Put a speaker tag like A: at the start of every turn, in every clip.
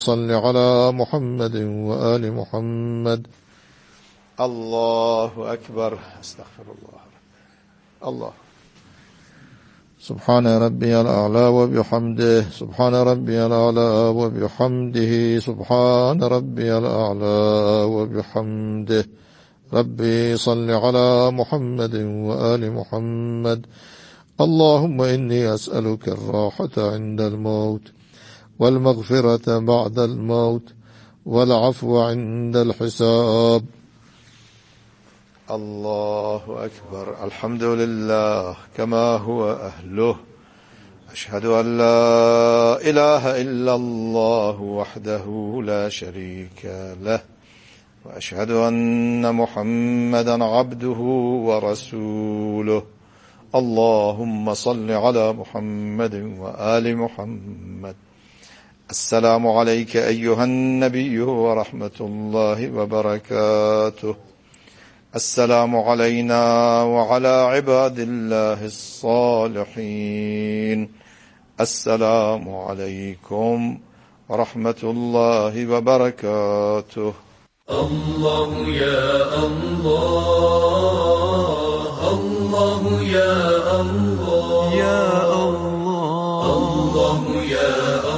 A: صل على محمد وآل محمد. الله أكبر. استغفر الله. سبحان ربي الأعلى وبحمده. سبحان ربي الأعلى وبحمده. سبحان ربي الأعلى وبحمده. ربي صل على محمد وآل محمد. اللهم إني أسألك الراحة عند الموت، والمغفرة بعد الموت، والعفو عند الحساب. الله أكبر. الحمد لله كما هو أهله. أشهد أن لا إله إلا الله وحده لا شريك له، وأشهد أن محمدا عبده ورسوله. اللهم صل على محمد وآل محمد. السلام عليك أيها النبي ورحمة الله وبركاته. السلام علينا وعلى عباد الله الصالحين. السلام عليكم ورحمة الله وبركاته.
B: الله يا الله، الله يا الله، يا الله، الله يا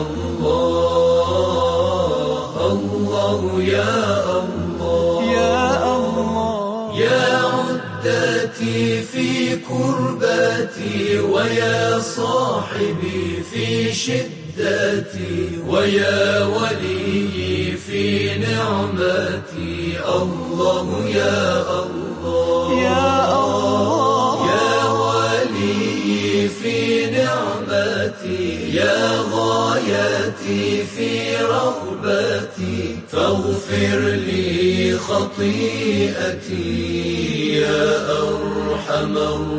B: الله، الله يا الله، يا الله، يا عدتي في كربتي، ويا صاحبي في شدتي، ويا ولي في نعمتي. الله يا الله، يا الله، يا ولي في نعمتي، يا غايتي في رغبتي، فاغفر لي خطيئتي يا أرحم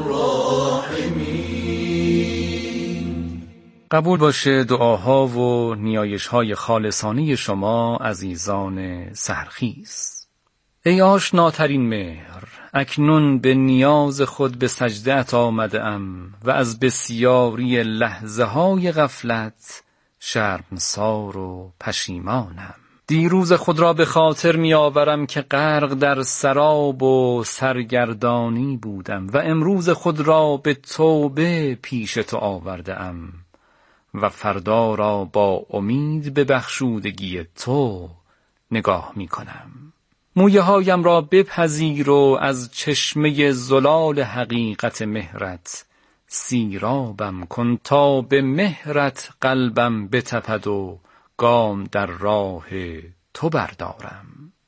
B: الراحمين.
C: قبول باشه دعاها و نیایش‌های خالصانه شما عزیزان سحرخیز. ای آشناترین مهر، اکنون به نیاز خود به سجده‌ات آمده‌ام و از بسیاری لحظه‌های غفلت شرمسار و پشیمانم. دیروز خود را به خاطر می‌آورم که غرق در سراب و سرگردانی بودم و امروز خود را به توبه پیش تو آورده‌ام و فردا را با امید به بخشودگی تو نگاه می‌کنم. مویه هایم را بپذیر و از چشمه زلال حقیقت مهرت سیرابم کن تا به مهرت قلبم بتپد و گام در راه تو بردارم.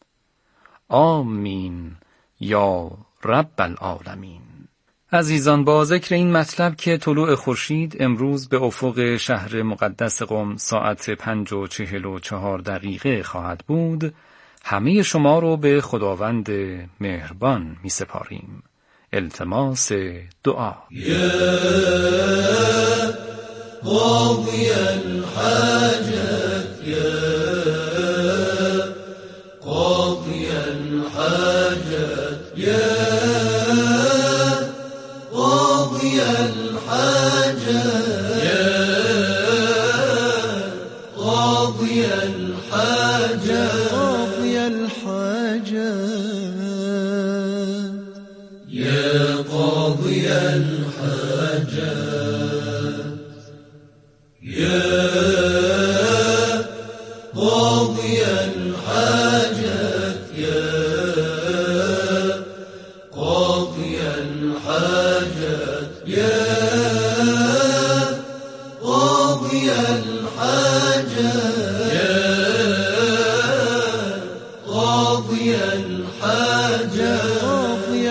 C: آمین یا رب العالمین. عزیزان، با ذکر این مطلب که طلوع خورشید امروز به افق شهر مقدس قم ساعت 5:44 خواهد بود، همه شما رو به خداوند مهربان می سپاریم. التماس دعا.
B: یا قاضی الحاجت، یا قاضی الحاجت، یا قاضی الحاجت، یا قاضی الحاجت، قاضی الحاجت، یا قاضی الحاجت، یا قاضی الحاجت، یا قاضی الحاجت، یا قاضی الحاجت، یا قاضی الحاجت، قاضی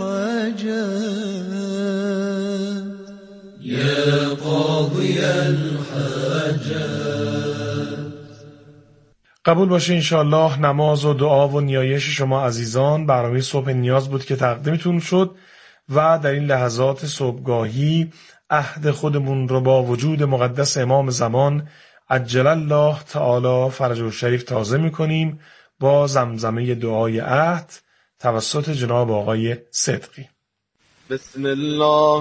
B: الحاجت، یا قاضی الحاجت.
D: قبول باشه انشاءالله نماز و دعا و نیایش شما عزیزان برنامه صبح نیاز بود که تقدیمتون شد و در این لحظات صبحگاهی عهد خودمون رو با وجود مقدس امام زمان عجل الله تعالی فرجه الشریف تازه میکنیم با زمزمه دعای عهد توسط جناب آقای صدقی.
E: بسم الله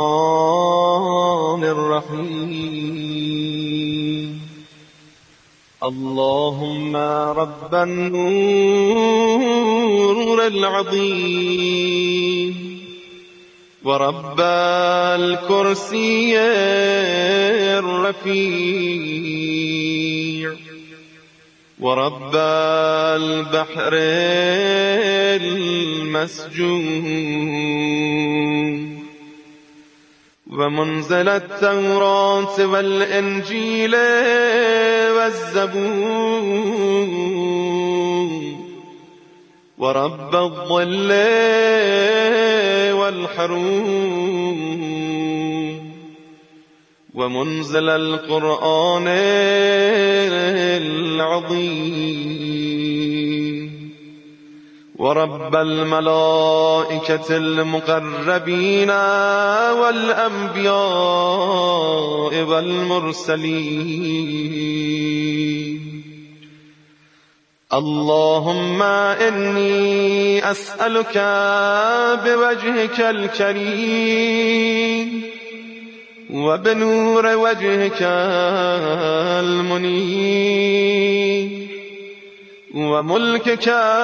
E: الرحمن الرحیم. اللهم رب النور العظيم ورب الكرسي الرفيع ورب البحر المسجون ومنزل التوراة والإنجيل والزبور ورب الظل والحروم ومنزل القرآن العظيم ورب الملائكة المقربين والأنبياء والمرسلين اللهم إني أسألك بوجهك الكريم وبنور وجهك المنير وملكك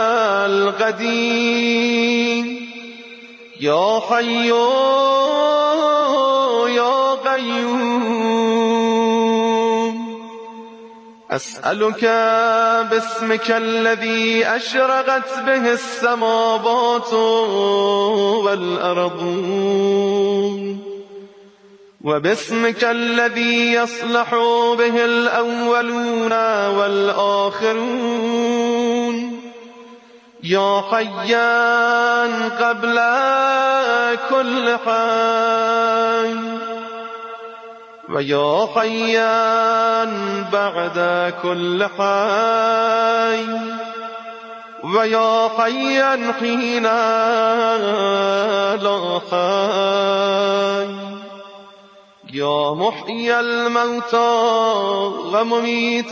E: القديم يا حي يا قيوم أسألك باسمك الذي أشرقت به السماوات والأرض وباسمك الذي يصلح به الأولون والآخرون يا حيا قبل كل حي ويا حيا بعد كل حي ويا حيا حين لا حي يا محيي الموتى ومميت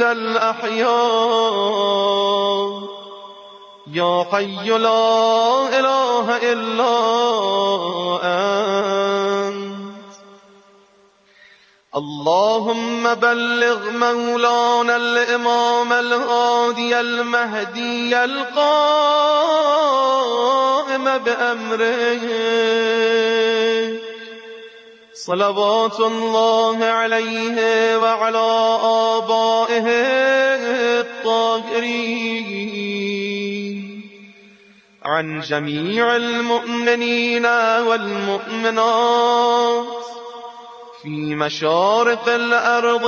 E: الأحياء يا حي لا إله إلا أنت اللهم بلغ مولانا الإمام الهادي المهدي القائم بأمره صلوات الله عليه وعلى آبائه الطاهرين عن جميع المؤمنين والمؤمنات في مشارق الأرض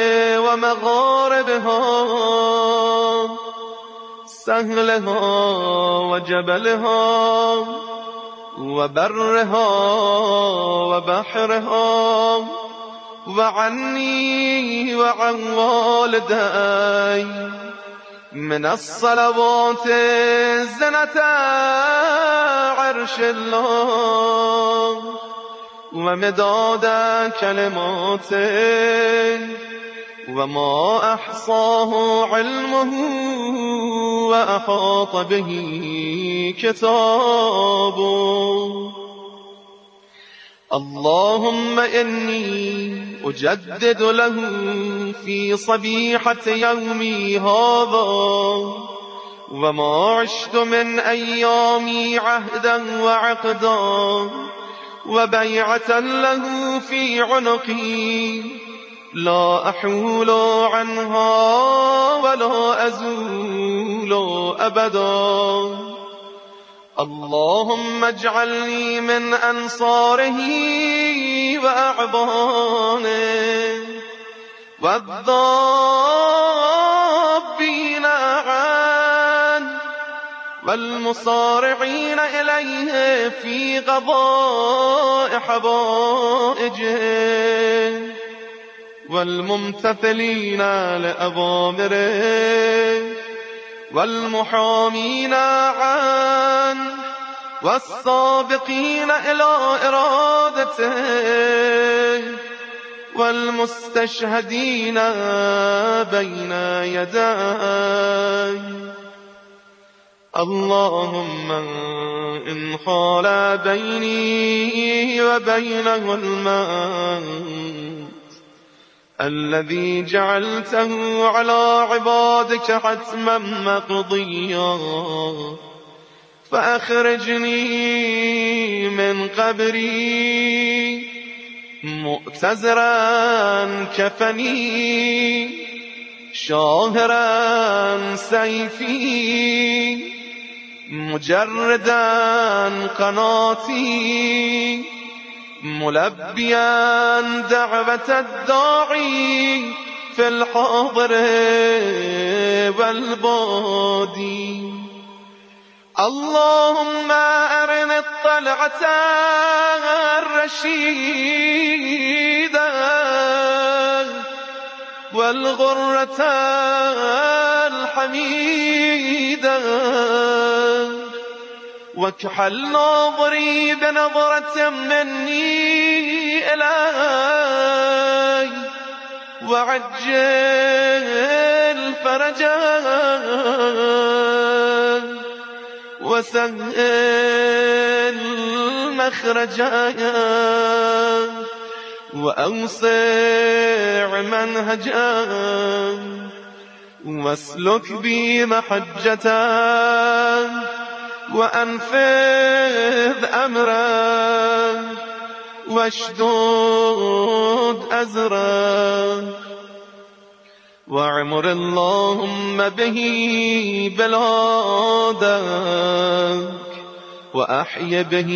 E: ومغاربها سهلها وجبلها وبرها وبحرها وعني وعن والدي من الصلوات زنة عرش الله ومداد كلماته وما أحصاه علمه وأحاط به كتابه اللهم إني أجدد له في صبيحة يومي هذا وما عشت من أيامي عهدا وعقدا وبيعة له في عنقي لا أحول عنها ولا أزول أبدا اللهم اجعلني من أنصاره وأعبانه والضابين عنه والمصارعين إليه في قضاء حوائجه والممتثلين لأوامره والمحامين عنه والسابقين إلى إرادته والمستشهدين بين يديه اللهم إن حال بيني وبينه الموت الذي جعلته على عبادك حتما مقضيا فأخرجني من قبري مؤتزرا كفني شاهرا سيفي مجردا قناتي ملبيا دعوة الداعي في الحاضر والبادي اللهم أرنا الطلعة الرشيدة والغرة الحميدة واكحل ناظري بنظرة مني إلي وعجل فرجا وسهل مخرجا وأوسع منهجا واسلك بي محجة وأنفذ أمرا واشدود أزرا واعمر اللهم به بلادك وأحي به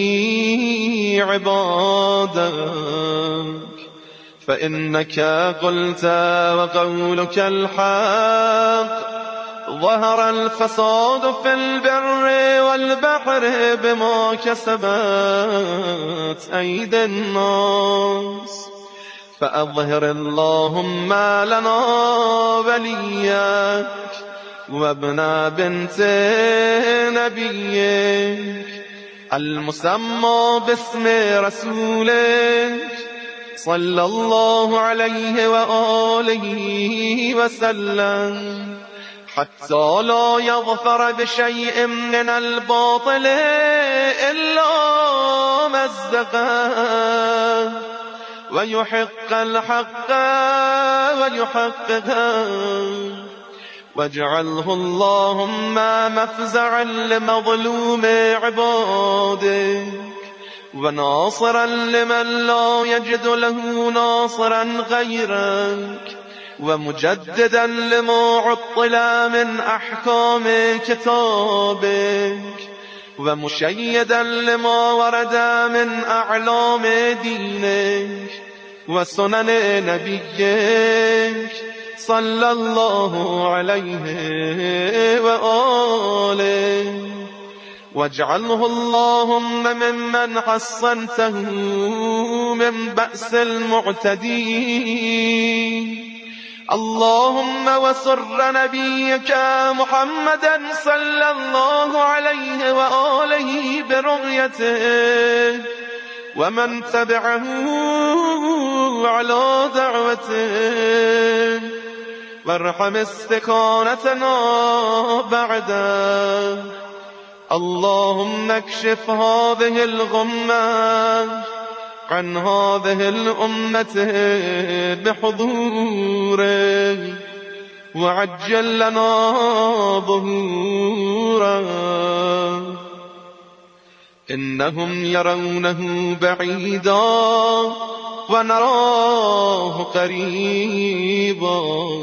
E: عبادك فإنك قلت وقولك الحق ظهر الفساد في البر والبحر بما كسبت أيدي الناس فأظهر اللهم لنا وليك وابن بنت نبيك المسمى باسم رسولك صلى الله عليه وآله وسلم حتى لا يظفر بشيء من الباطل إلا مزقه ويحق الحق ويحققه واجعله اللهم مفزعا لمظلوم عبادك وناصرا لمن لا يجد له ناصرا غيرك ومجددا لما عطل من أحكام كتابك ومشيدا لما ورد من أعلام دينك وسنن نبيك صلى الله عليه وآله واجعله اللهم ممن حصنته من بأس المعتدين اللهم وسر نبيك محمدا صلى الله عليه وآله برؤيته ومن تبعه على دعوته وارحم استكانتنا بعده اللهم اكشف هذه الغمة عن هذه الأمة بحضوره وعجل لنا ظهوره إنهم يرونه بعيدا ونراه قريبا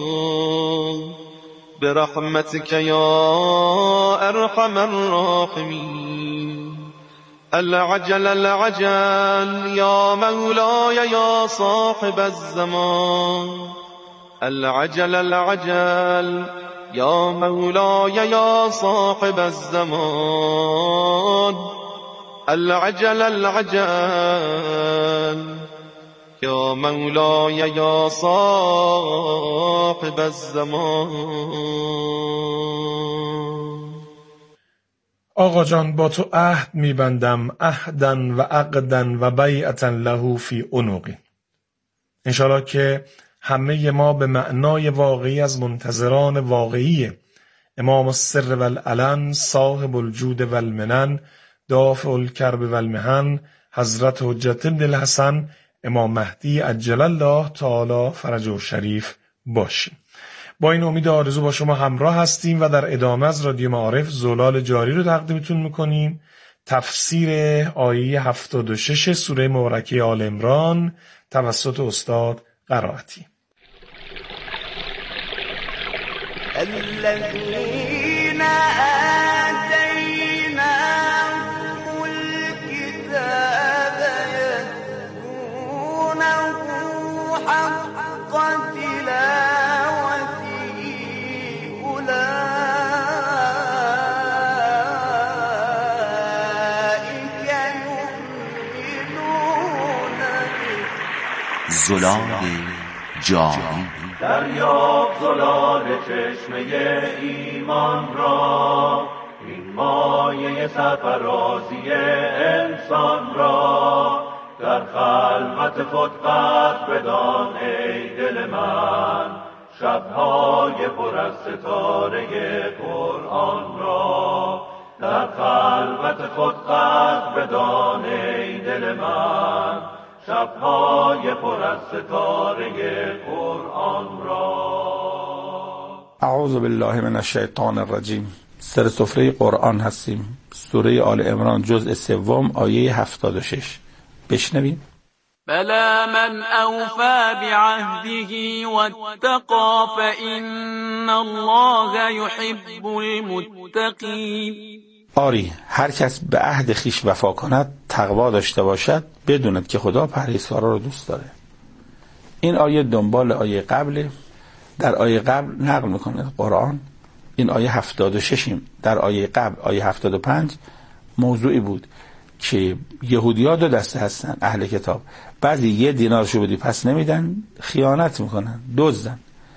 E: برحمتك يا أرحم الراحمين العجل العجل يا مولاي يا صاحب الزمان العجل العجل يا مولاي يا صاحب الزمان العجل العجل يا مولاي يا صاحب الزمان.
D: آقا جان با تو عهد میبندم عهدا و عقدا و بیعتا له فی عنقی. انشاءالله که همه ما به معنای واقعی از منتظران واقعی امام السر والعلن صاحب الجود والمنن دافع الکرب والمحن حضرت حجت ابن الحسن امام مهدی عجل الله تعالی فرجه شریف باشیم. با این امید آرزو با شما همراه هستیم و در ادامه از رادیو معارف زلال جاری رو تقدیمتون میکنیم. تفسیر آیه 76 سوره مبارکه آل عمران توسط استاد قرائتی.
B: الذين آتيناهم الكتاب يتلونه حق تلاوته أولئك يؤمنون به.
F: زلال جاری
G: دریاب زلال چشمه ایمان را، این مایه سرفرازی انسان را. در خلوت خود قدر بدان ای دل من، شبهای پر از ستاره قرآن را. در خلوت خود قدر بدان ای دل من، شبهای پر از ستاره قرآن را.
H: اعوذ بالله من الشیطان الرجیم. سر سفره قرآن هستیم. سوره آل عمران جزء سوم آیه 76. بشنویم.
I: بلى من اوفى بعهده واتقى فإن الله يحب المتقين.
H: آری، هر کس به عهد خویش وفا کند، تقوا داشته باشد، بدوند که خدا پرهیزکارا رو دوست داره. این آیه دنبال آیه قبل. در آیه قبل نقل میکنه قرآن، این آیه 76یم. در آیه قبل آیه 75 موضوعی بود که یهودی‌ها دو دسته هستن، اهل کتاب. بعضی 1 دینارشو بدی پس نمیدن، خیانت میکنن، دزدن.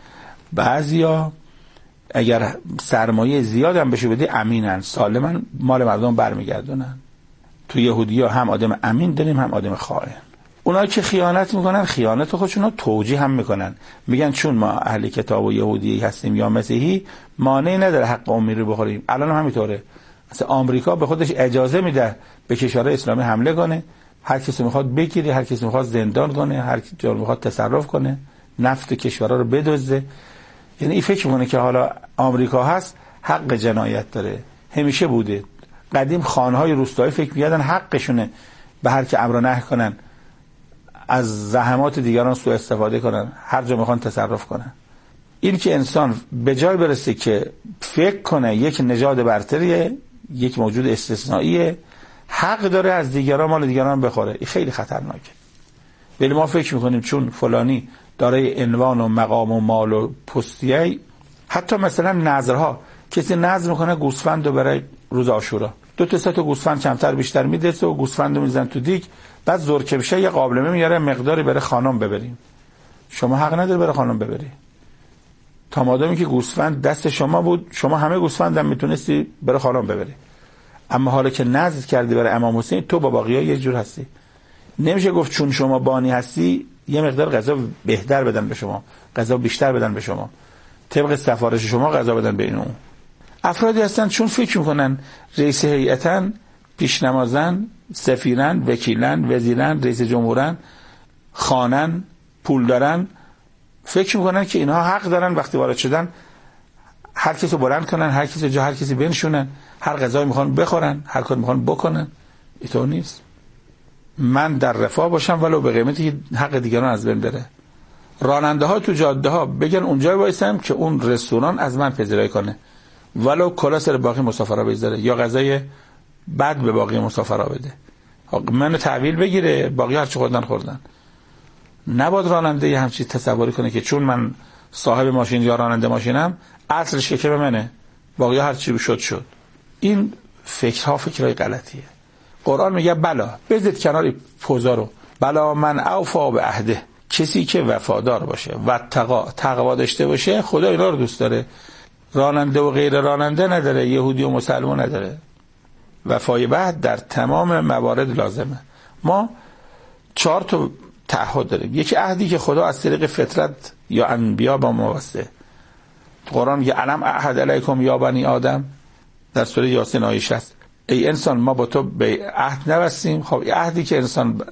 H: بعضیا اگر سرمایه زیاد هم بشه بدی امینن، سالمن، مال مردم برمیگردونن. تو یهودی‌ها هم آدم امین داریم، هم آدم خائن. اونا که خیانت میکنن، خیانت خودشون رو توجیه هم میکنن، میگن چون ما اهل کتاب و یهودی هستیم یا مسیحی، مانعی نداره حق عمومی رو بخوریم. الان هم همینطوره. مثلا آمریکا به خودش اجازه میده به کشورهای اسلامی حمله کنه، هر کسی میخواد بگیره، هر کسی میخواد زندان کنه، هر کسی میخواد تصرف کنه، نفت کشورها رو بدزده. یعنی این فکر میکنه که حالا آمریکا هست حق جنایت داره. همیشه بوده. قدیم خانهای روستایی فکر می‌کردن حقشونه به هر که امر و نهی کنن، از زحمات دیگران سوء استفاده کنن، هر جا میخوان تصرف کنن. این که انسان به جای برسه که فکر کنه یک نژاد برتریه، یک موجود استثنائیه، حق داره از دیگران مال دیگران بخوره، این خیلی خطرناکه. ولی ما فکر میکنیم چون فلانی دارای عنوان و مقام و مال و پستیه. حتی مثلا نظرها، کسی نظر میکنه گوسفند رو برای روز عاشورا 2 تا گوسفند کمتر بیشتر میده و گوسفند رو میزن تو دیگ، بعد زرکه بشه یه قابلمه میاره مقداری بره خانم ببریم. شما حق نداری بره خانم ببری. تا مادامی که گوسفند دست شما بود، شما همه گوسفند هم میتونستی بره خانم ببری. اما حالا که نظر کردی برای امام حسین، تو با باقی‌ها یه جور هستی. نمیشه گفت چون شما بانی هستی یه مقدار غذا بهتر بدن به شما، غذا بیشتر بدن به شما، طبق سفارش شما غذا بدن به اینو. افرادی هستن چون فکر میکنن رئیس هیئتن، پیشنمازن، سفیرن، وکیلن، وزیرن، رئیس جمهورن، خانن، پول دارن، فکر میکنن که اینها حق دارن وقتی وارد شدن هر کسی بلند کنن، هر کسی جا هر کسی بنشونن، هر غذایی میخوان بخورن، هر کاری میخوان بکنن. اینطور نیست. من در رفاه باشم ولو به قیمتی که حق دیگران از بین بره. راننده ها تو جاده ها بگن اونجا وایسم که اون رستوران از من پذیرایی کنه، ولو کلا سر باقی مسافرها بذاره یا غذای بد به باقی مسافرها بده، منو تحویل بگیره، باقی هر چی خوردن خوردن. نباید راننده همچین تصوری کنه که چون من صاحب ماشین یا راننده ماشینم اصل شکم منه، باقی هر چی شد. این فکرها فکرهای غلطیه. قرآن میگه بلا، بذارید کنار پوزا رو، بلا من اوفا به عهده، کسی که وفادار باشه و تقوا داشته باشه خدا اینا رو دوست داره. راننده و غیر راننده نداره، یهودی و مسلمان نداره. وفای بعد در تمام موارد لازمه. ما 4 تا تعهد داریم. یکی عهدی که خدا از طریق فطرت یا انبیا با ما بسته. قرآن میگه الم اعهد علیکم یا بنی آدم، در سوره یاسین آیه 60. ای انسان ما با تو به عهد نبستیم. خب عهدی که انسان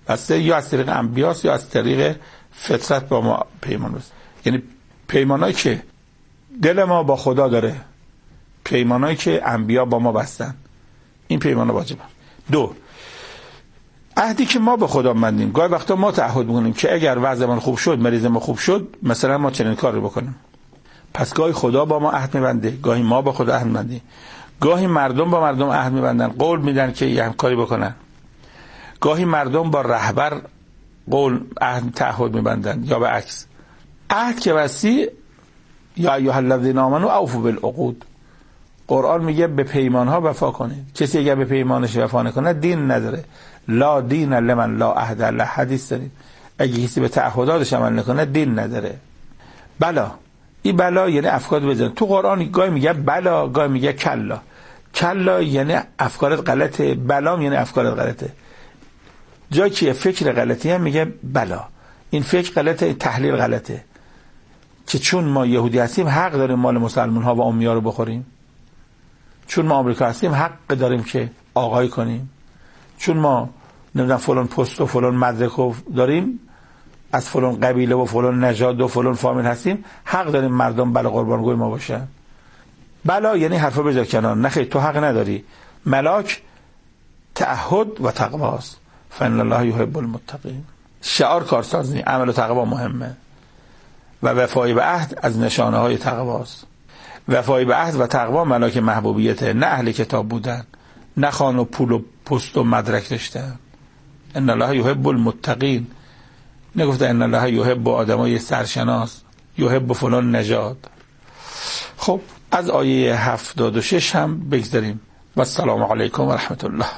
H: بسته، یا از طریق انبیاست یا از طریق فطرت با ما پیمان بست. یعنی پیمانایی که دل ما با خدا داره، پیمانایی که انبیا با ما بستن، این پیمان واجبه. 2. عهدی که ما به خدا بندیم. گاهی وقتا ما تعهد می‌کنیم که اگر وضعمون خوب شد، مریض ما خوب شد، مثلا ما چنین کاری بکنیم. پس گاهی خدا با ما عهد می‌بنده، گاهی ما با خدا عهد می‌بندیم. گاهی مردم با مردم عهد می‌بندن، قول میدن که یه همکاری بکنن. گاهی مردم با رهبر قول عهد تعهد می‌بندن یا به عکس. عهد که بستی یا ایها الذین آمنوا اوفوا بالعقود. قرآن میگه به پیمان‌ها وفا کنید. کسی اگر به پیمانش وفا نکنه دین نداره. لا دین لمن لا عهد له. حدیث داریم اگه کسی به تعهداتش عمل نکنه دین نداره. بلا، این بلا یعنی افکار بزن. تو قرآن گاهی میگه بلا، گاهی میگه کلا. کلا یعنی افکارت غلطه، بلا یعنی افکارت غلطه. جایی که فکر غلطی هم میگه بلا، این فکر غلطه، تحلیل غلطه. که چون ما یهودی هستیم حق داریم مال مسلمان ها و امی‌ها رو بخوریم، چون ما آمریکا هستیم حق داریم که آقای کنیم، چون ما نمیدونم فلان پست و فلان مدرک داریم، از فلان قبیله و فلان نژاد و فلان فامیل هستیم، حق داریم مردم بلا قربانگوی ما باشن. بلا یعنی حرفا بذار کنار، نخیر تو حق نداری. ملاک تعهد و تقواست. فإن الله يحب المتقین. شعار کارسازی، عمل و تقوا مهمه و وفای به عهد از نشانه های تقواست. وفای به عهد و تقوا ملاک محبوبیته، نه اهل کتاب بودن، نه خان و پول و پست و مدرک داشتن. ان الله یحب المتقین، نگفته ان الله یحب آدمای سرشناس، یحب فلان نژاد. خب از آیه 76 هم بگذاریم. و السلام علیکم و رحمت الله.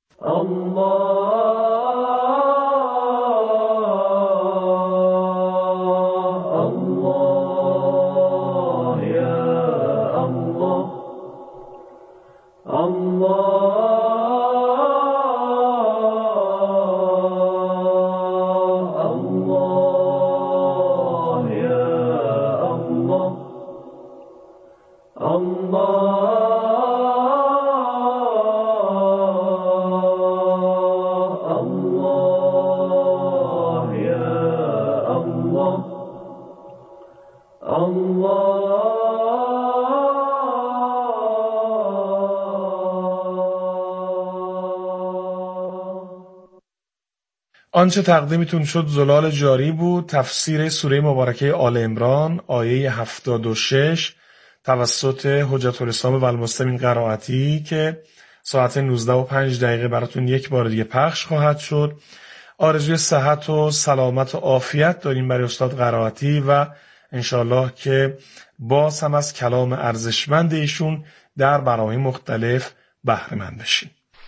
D: آنچه تقدیمتون شد زلال جاری بود، تفسیر سوره مبارکه آل عمران آیه 76 توسط حجت الاسلام و المسلمین قرائتی که ساعت 19:05 براتون یک بار دیگه پخش خواهد شد. آرزوی صحت و سلامت و عافیت داریم برای استاد قرائتی و انشالله که باز هم از کلام ارزشمند ایشون در برنامه‌های مختلف بهره مند بشیم.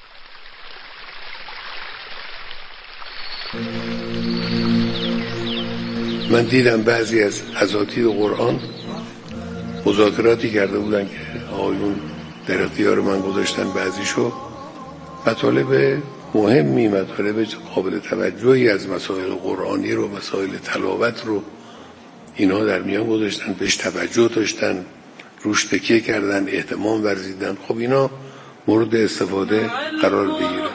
J: من دیدم بعضی از اساتید قرآن مذاکراتی کرده بودن که آقایون در اختیار من گذاشتن، بعضیشو مطالب مهمی، مطالب قابل توجهی از مسائل قرآنی رو، مسائل تلاوت رو اینا در میان گذاشتن، بهش توجه داشتن، روش تکیه کردن، اهتمام ورزیدن. خب اینا مورد استفاده قرار بگیره.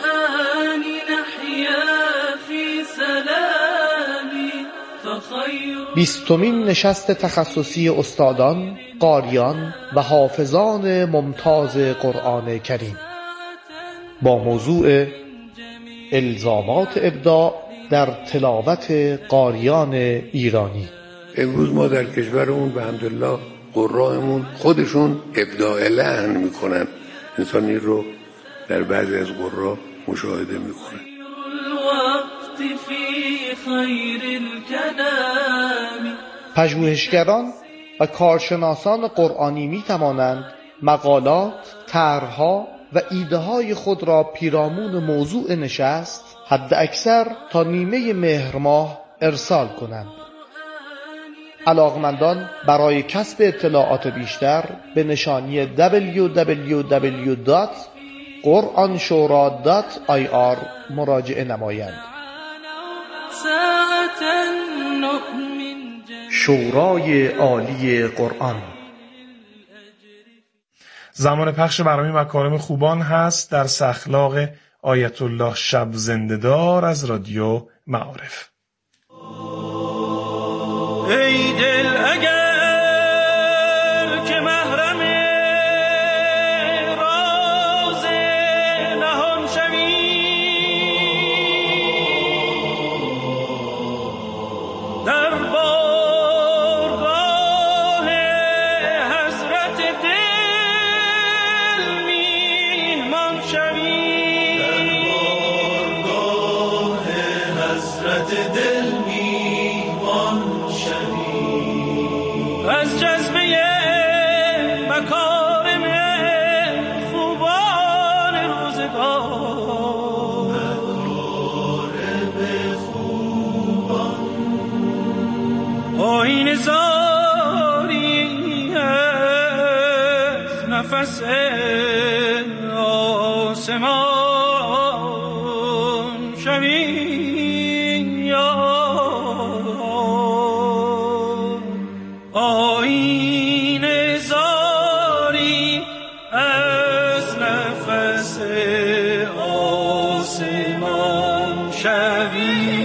K: 20مین نشست تخصصی استادان، قاریان و حافظان ممتاز قرآن کریم با موضوع الزامات ابداع در تلاوت قاریان ایرانی.
J: امروز ما در کشورمون به حمدالله قرائمون خودشون ابداع لحن میکنن. انسان این رو در بعضی از قرا مشاهده میکنه.
K: پژوهشگران و کارشناسان قرآنی می توانند مقالات، طرح‌ها و ایده‌های خود را پیرامون موضوع نشست حد اکثر تا نیمه مهر ماه ارسال کنند. علاقمندان برای کسب اطلاعات بیشتر به نشانی www.quranshura.ir مراجعه نمایند. شورای عالی قرآن.
D: زمان پخش برنامه مکارم خوبان هست در اخلاق آیت الله شب زنده‌دار از رادیو معارف.
L: ای دل اگر که محرم راز نهان شوی، در بارگاه حضرت دل میهمان شوی، در بارگاه حضرت دل میهمان شوی، از جذبه مکارم خوبان روزگار، مکارم خوبان آیین زاری از نفس آسمان شوی، آیین زاری از نفس آسمان شوی.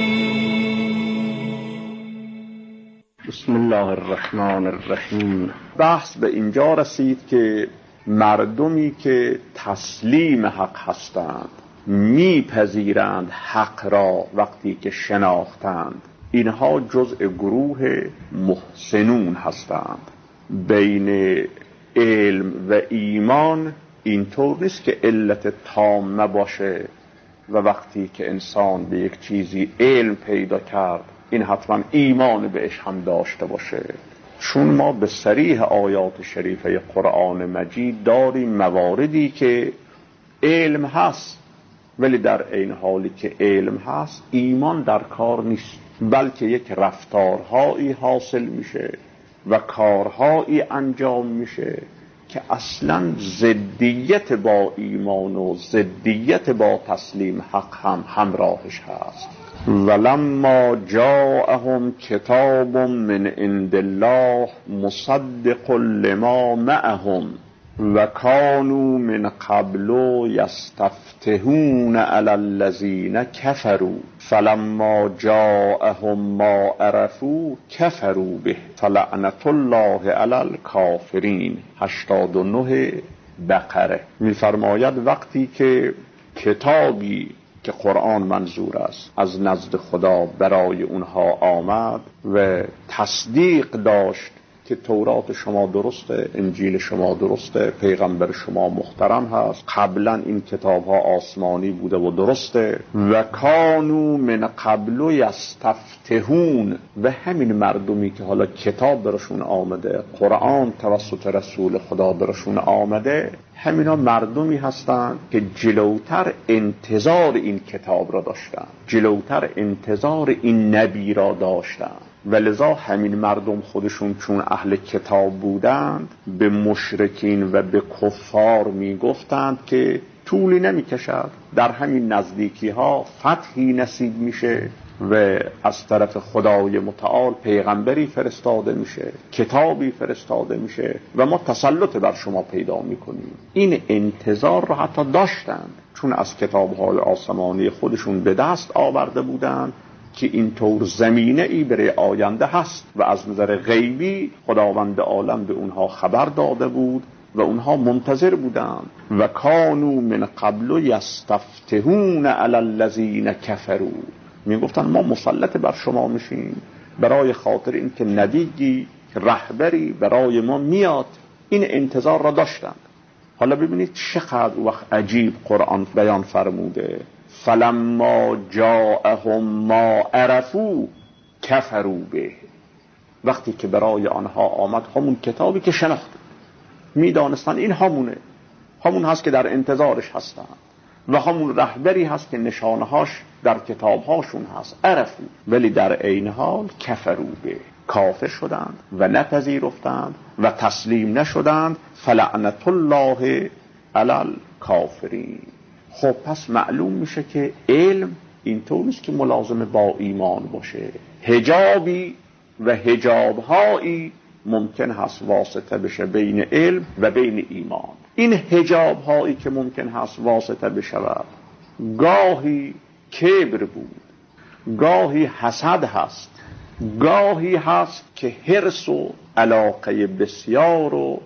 M: بسم الله الرحمن الرحیم. بحث به اینجا رسید که مردمی که تسلیم حق هستند، میپذیرند حق را وقتی که شناختند، اینها جزء گروه محسنون هستند. بین علم و ایمان اینطور نیست که علت تام نباشه و وقتی که انسان به یک چیزی علم پیدا کرد این حتما ایمان بهش هم داشته باشه، چون ما به صریح آیات شریفه قرآن مجید داریم مواردی که علم هست ولی در این حالی که علم هست ایمان در کار نیست، بلکه یک رفتارهایی حاصل میشه و کارهایی انجام میشه که اصلا ضدیت با ایمان و ضدیت با تسلیم حق هم همراهش هست. ولما جاءهم کتاب من عند الله مصدق لما معهم و کانوا من قبل یستفتحون علی الذین کفروا فلما جاءهم ما عرفوا کفروا به فلعنة الله علی الکافرین. 89 بقره می‌فرماید وقتی که کتابی که قرآن منظور است از نزد خدا برای اونها آمد و تصدیق داشت که تورات شما درسته، انجیل شما درسته، پیغمبر شما محترم هست، قبلا این کتاب ها آسمانی بوده و درسته، و کانوا من قبل یستفتحون، و همین مردمی که حالا کتاب برشون آمده، قرآن توسط رسول خدا برشون آمده، همینا مردمی هستند که جلوتر انتظار این کتاب را داشتن، جلوتر انتظار این نبی را داشتن، ولذا همین مردم خودشون چون اهل کتاب بودند به مشرکین و به کفار می گفتند که طولی نمی کشد در همین نزدیکی ها فتحی نصیب میشه و از طرف خدای متعال پیغمبری فرستاده میشه، کتابی فرستاده میشه و ما تسلط بر شما پیدا میکنیم. این انتظار را حتی داشتند چون از کتابهای آسمانی خودشون به دست آورده بودند که اینطور زمینه ای برای آینده هست و از نظر غیبی خداوند عالم به اونها خبر داده بود و اونها منتظر بودند. و کانوا من قبل یستفتحون علی الذین کفروا، میگفتن ما مسلط بر شما میشیم برای خاطر اینکه نبیی رهبری برای ما میاد. این انتظار را داشتند. حالا ببینید چقدر وقت عجیب قرآن بیان فرموده فلما جاءهم ما عرفوا کفروا به. وقتی که برای آنها آمد همون کتابی که شناخت میدانستن این همون هست که در انتظارش هستن و همون رهبری هست که نشانهاش در کتابهاشون هست، عرفوا، ولی در عین حال کفروا به، کافر شدند و نپذیرفتند و تسلیم نشدند. فلعنت الله علی الکافرین. خب پس معلوم میشه که علم اینطور نیست که ملازم با ایمان باشه. حجابی و حجابهایی ممکن هست واسطه بشه بین علم و بین ایمان. این حجابهایی که ممکن هست واسطه بشه گاهی کبر بود، گاهی حسد هست، گاهی هست که حرص و علاقه بسیار و